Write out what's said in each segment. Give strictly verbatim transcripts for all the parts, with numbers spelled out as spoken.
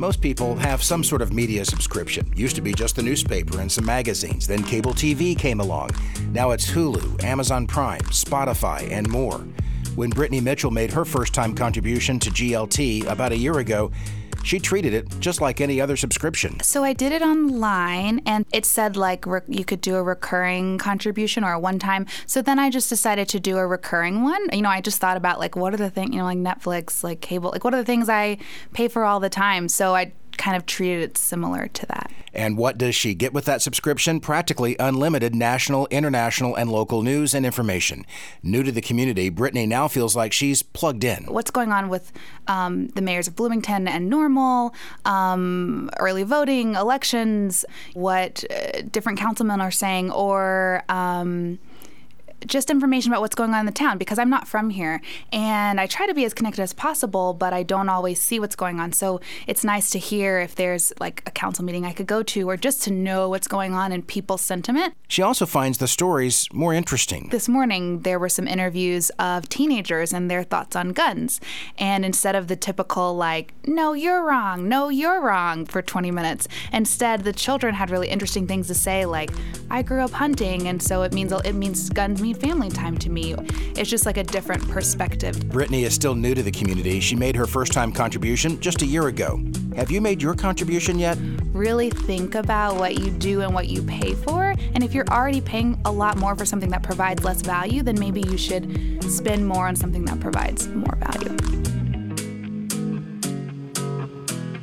Most people have some sort of media subscription. Used to be just the newspaper and some magazines. Then cable T V came along. Now it's Hulu, Amazon Prime, Spotify, and more. When Brittany Mitchell made her first-time contribution to G L T about a year ago, she treated it just like any other subscription. So I did it online, and it said like re- you could do a recurring contribution or a one-time. So then I just decided to do a recurring one. You know, I just thought about like what are the things, you know, like Netflix, like cable, like what are the things I pay for all the time? So I kind of treated it similar to that. And what does she get with that subscription? Practically unlimited national, international, and local news and information. New to the community, Brittany now feels like she's plugged in. What's going on with um, the mayors of Bloomington and Normal, um, early voting, elections, what uh, different councilmen are saying, or um, just information about what's going on in the town, because I'm not from here and I try to be as connected as possible, but I don't always see what's going on. So it's nice to hear if there's like a council meeting I could go to, or just to know what's going on in people's sentiment. She also finds the stories more interesting. This morning, there were some interviews of teenagers and their thoughts on guns. And instead of the typical like, no, you're wrong, no, you're wrong for twenty minutes, instead the children had really interesting things to say, like, I grew up hunting, and so it means it means guns mean family time to me. It's just like a different perspective. Brittany is still new to the community. She made her first-time contribution just a year ago. Have you made your contribution yet? Really think about what you do and what you pay for. And if you're already paying a lot more for something that provides less value, then maybe you should spend more on something that provides more value.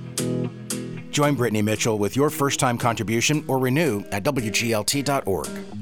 Join Brittany Mitchell with your first-time contribution or renew at W G L T dot org.